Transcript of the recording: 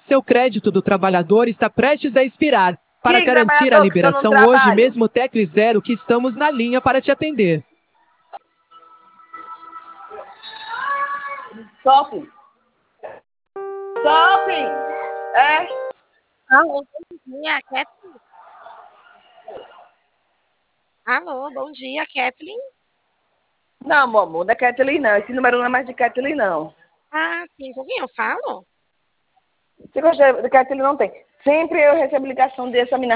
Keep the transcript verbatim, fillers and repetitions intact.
Seu crédito do trabalhador está prestes a expirar. Para Que garantir a trabalhador que tá no liberação hoje trabalho? mesmo, tecle zero que estamos na linha para te atender. Sophie. Sophie. É? Alô, bom dia, Kathleen. Alô, bom dia, Kathleen. Não, meu amor, não é Kathleen não. Esse número não é mais de Kathleen não. Ah, sim, com quem eu falo? Se gosta de Kathleen não tem. Sempre eu recebo ligação dessa menina